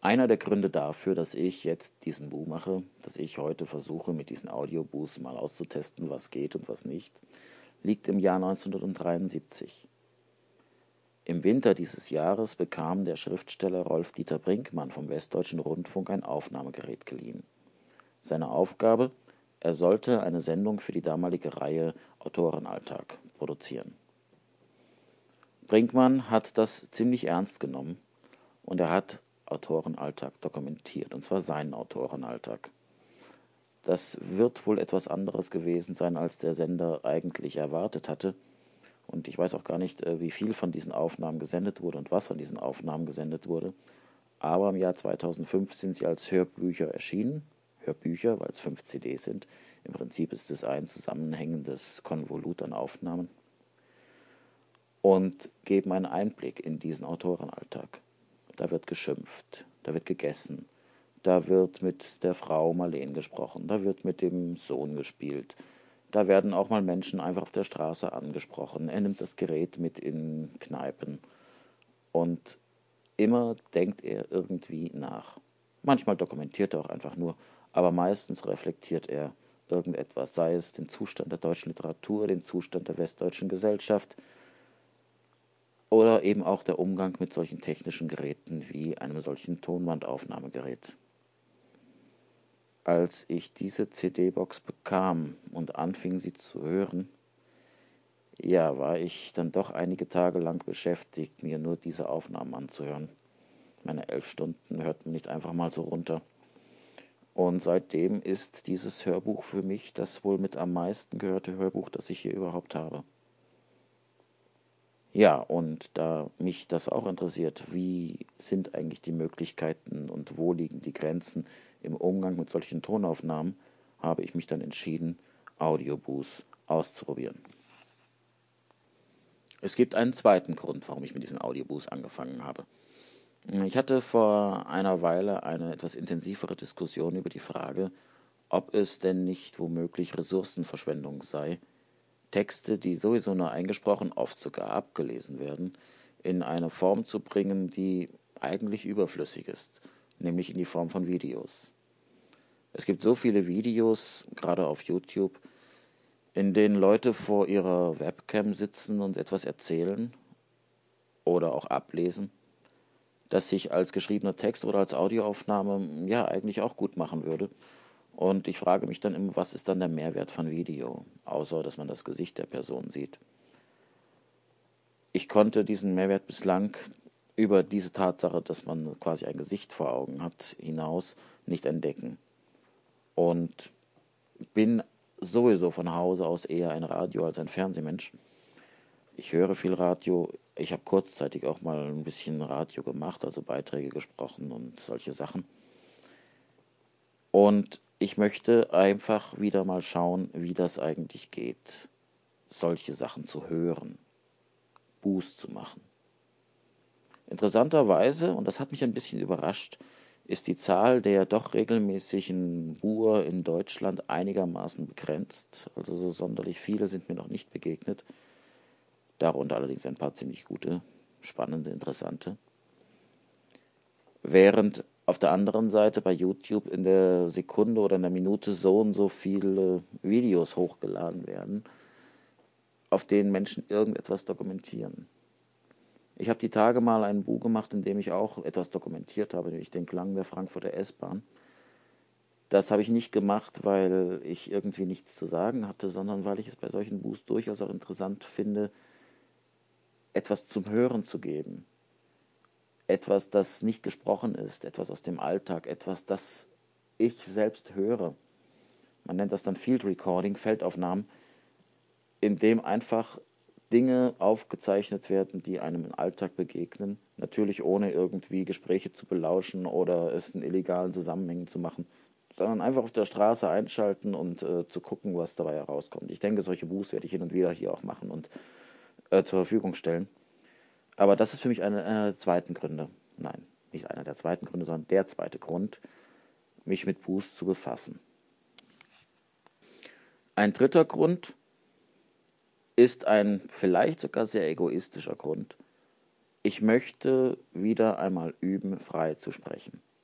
Einer der Gründe dafür, dass ich jetzt diesen Buch mache, dass ich heute versuche, mit diesen Audioboos mal auszutesten, was geht und was nicht, liegt im Jahr 1973. Im Winter dieses Jahres bekam der Schriftsteller Rolf-Dieter Brinkmann vom Westdeutschen Rundfunk ein Aufnahmegerät geliehen. Seine Aufgabe: Er sollte eine Sendung für die damalige Reihe Autorenalltag produzieren. Brinkmann hat das ziemlich ernst genommen und er hat Autorenalltag dokumentiert, und zwar seinen Autorenalltag. Das wird wohl etwas anderes gewesen sein, als der Sender eigentlich erwartet hatte. Und ich weiß auch gar nicht, wie viel von diesen Aufnahmen gesendet wurde und was von diesen Aufnahmen gesendet wurde. Aber im Jahr 2005 sind sie als Hörbücher erschienen. Hörbücher, weil es 5 CDs sind. Im Prinzip ist es ein zusammenhängendes Konvolut an Aufnahmen. Und geben einen Einblick in diesen Autorenalltag. Da wird geschimpft, da wird gegessen, da wird mit der Frau Marleen gesprochen, da wird mit dem Sohn gespielt. Da werden auch mal Menschen einfach auf der Straße angesprochen. Er nimmt das Gerät mit in Kneipen. Und immer denkt er irgendwie nach. Manchmal dokumentiert er auch einfach nur, aber meistens reflektiert er irgendetwas, sei es den Zustand der deutschen Literatur, den Zustand der westdeutschen Gesellschaft oder eben auch der Umgang mit solchen technischen Geräten wie einem solchen Tonbandaufnahmegerät. Als ich diese CD-Box bekam und anfing, sie zu hören, ja, war ich dann doch einige Tage lang beschäftigt, mir nur diese Aufnahmen anzuhören. Meine 11 Stunden hört man nicht einfach mal so runter. Und seitdem ist dieses Hörbuch für mich das wohl mit am meisten gehörte Hörbuch, das ich hier überhaupt habe. Ja, und da mich das auch interessiert, wie sind eigentlich die Möglichkeiten und wo liegen die Grenzen im Umgang mit solchen Tonaufnahmen, habe ich mich dann entschieden, Audioboos auszuprobieren. Es gibt einen zweiten Grund, warum ich mit diesen Audioboos angefangen habe. Ich hatte vor einer Weile eine etwas intensivere Diskussion über die Frage, ob es denn nicht womöglich Ressourcenverschwendung sei, Texte, die sowieso nur eingesprochen, oft sogar abgelesen werden, in eine Form zu bringen, die eigentlich überflüssig ist, nämlich in die Form von Videos. Es gibt so viele Videos, gerade auf YouTube, in denen Leute vor ihrer Webcam sitzen und etwas erzählen oder auch ablesen, das sich als geschriebener Text oder als Audioaufnahme ja eigentlich auch gut machen würde. Und ich frage mich dann immer, was ist dann der Mehrwert von Video, außer dass man das Gesicht der Person sieht. Ich konnte diesen Mehrwert bislang über diese Tatsache, dass man quasi ein Gesicht vor Augen hat, hinaus nicht entdecken. Und bin sowieso von Hause aus eher ein Radio- als ein Fernsehmensch. Ich höre viel Radio. Ich habe kurzzeitig auch mal ein bisschen Radio gemacht, also Beiträge gesprochen und solche Sachen. Und ich möchte einfach wieder mal schauen, wie das eigentlich geht, solche Sachen zu hören, Buß zu machen. Interessanterweise, und das hat mich ein bisschen überrascht, ist die Zahl der doch regelmäßigen Buher in Deutschland einigermaßen begrenzt. Also so sonderlich viele sind mir noch nicht begegnet. Darunter allerdings ein paar ziemlich gute, spannende, interessante. Während auf der anderen Seite bei YouTube in der Sekunde oder in der Minute so und so viele Videos hochgeladen werden, auf denen Menschen irgendetwas dokumentieren. Ich habe die Tage mal ein Buch gemacht, in dem ich auch etwas dokumentiert habe, nämlich den Klang der Frankfurter S-Bahn. Das habe ich nicht gemacht, weil ich irgendwie nichts zu sagen hatte, sondern weil ich es bei solchen Buchs durchaus auch interessant finde, etwas zum Hören zu geben. Etwas, das nicht gesprochen ist, etwas aus dem Alltag, etwas, das ich selbst höre. Man nennt das dann Field Recording, Feldaufnahmen, in dem einfach Dinge aufgezeichnet werden, die einem im Alltag begegnen. Natürlich ohne irgendwie Gespräche zu belauschen oder es in illegalen Zusammenhängen zu machen, sondern einfach auf der Straße einschalten und zu gucken, was dabei herauskommt. Ich denke, solche Buchs werde ich hin und wieder hier auch machen und zur Verfügung stellen. Aber das ist für mich einer der zweiten Gründe. Nein, nicht einer der zweiten Gründe, sondern der zweite Grund, mich mit Buß zu befassen. Ein dritter Grund ist ein vielleicht sogar sehr egoistischer Grund. Ich möchte wieder einmal üben, frei zu sprechen.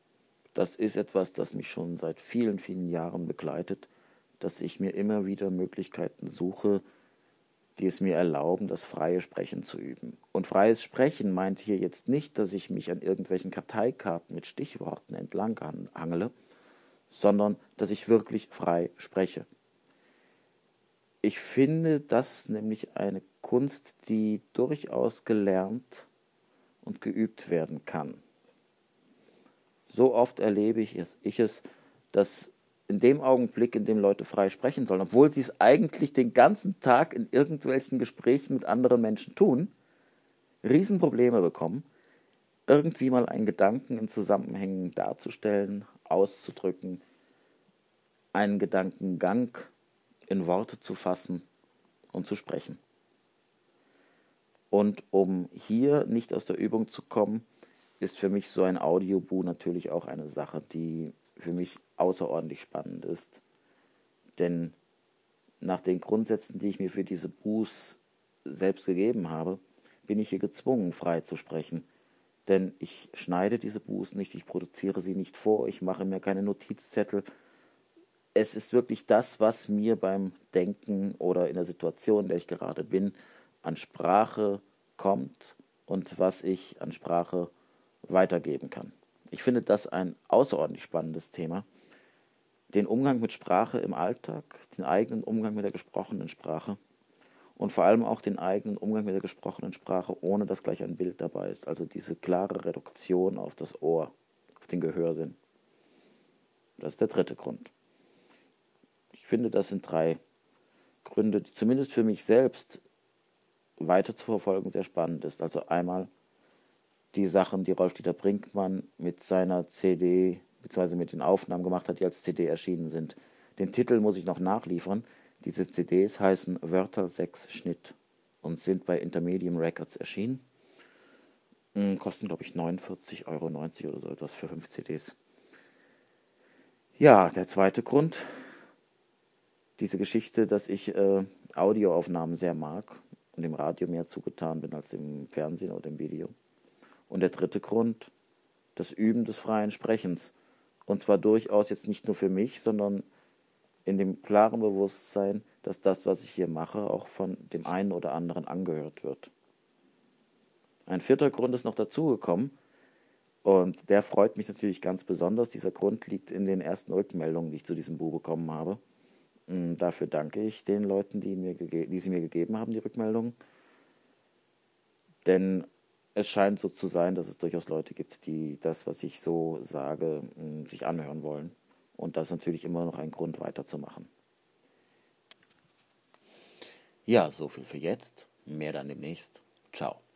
das ist etwas, das mich schon seit vielen, vielen Jahren begleitet, dass ich mir immer wieder Möglichkeiten suche, die es mir erlauben, das freie Sprechen zu üben. Und freies Sprechen meint hier jetzt nicht, dass ich mich an irgendwelchen Karteikarten mit Stichworten entlang hangele, sondern dass ich wirklich frei spreche. Ich finde das nämlich eine Kunst, die durchaus gelernt und geübt werden kann. So oft erlebe ich es, dass in dem Augenblick, in dem Leute frei sprechen sollen, obwohl sie es eigentlich den ganzen Tag in irgendwelchen Gesprächen mit anderen Menschen tun, Riesenprobleme bekommen, irgendwie mal einen Gedanken in Zusammenhängen darzustellen, auszudrücken, einen Gedankengang in Worte zu fassen und zu sprechen. Und um hier nicht aus der Übung zu kommen, ist für mich so ein Audiobuch natürlich auch eine Sache, die für mich außerordentlich spannend ist. Denn nach den Grundsätzen, die ich mir für diese Buchs selbst gegeben habe, bin ich hier gezwungen, frei zu sprechen. Denn ich schneide diese Buchs nicht, ich produziere sie nicht vor, ich mache mir keine Notizzettel. Es ist wirklich das, was mir beim Denken oder in der Situation, in der ich gerade bin, an Sprache kommt und was ich an Sprache weitergeben kann. Ich finde das ein außerordentlich spannendes Thema. Den Umgang mit Sprache im Alltag, den eigenen Umgang mit der gesprochenen Sprache und vor allem auch den eigenen Umgang mit der gesprochenen Sprache, ohne dass gleich ein Bild dabei ist. Also diese klare Reduktion auf das Ohr, auf den Gehörsinn. Das ist der dritte Grund. Ich finde, das sind 3 Gründe, die zumindest für mich selbst weiter zu verfolgen sehr spannend ist. Also einmal die Sachen, die Rolf-Dieter Brinkmann mit seiner CD bzw. mit den Aufnahmen gemacht hat, die als CD erschienen sind. Den Titel muss ich noch nachliefern. Diese CDs heißen Wörter 6 Schnitt und sind bei Intermedium Records erschienen. Kosten, glaube ich, 49,90 € oder so etwas für 5 CDs. Ja, der zweite Grund, diese Geschichte, dass ich Audioaufnahmen sehr mag und dem Radio mehr zugetan bin als dem Fernsehen oder dem Video. Und der dritte Grund, das Üben des freien Sprechens. Und zwar durchaus jetzt nicht nur für mich, sondern in dem klaren Bewusstsein, dass das, was ich hier mache, auch von dem einen oder anderen angehört wird. Ein 4. Grund ist noch dazugekommen und der freut mich natürlich ganz besonders. Dieser Grund liegt in den ersten Rückmeldungen, die ich zu diesem Buch bekommen habe. Dafür danke ich den Leuten, die sie mir gegeben haben, die Rückmeldungen. Denn es scheint so zu sein, dass es durchaus Leute gibt, die das, was ich so sage, sich anhören wollen. Und das ist natürlich immer noch ein Grund, weiterzumachen. Ja, so viel für jetzt. Mehr dann demnächst. Ciao.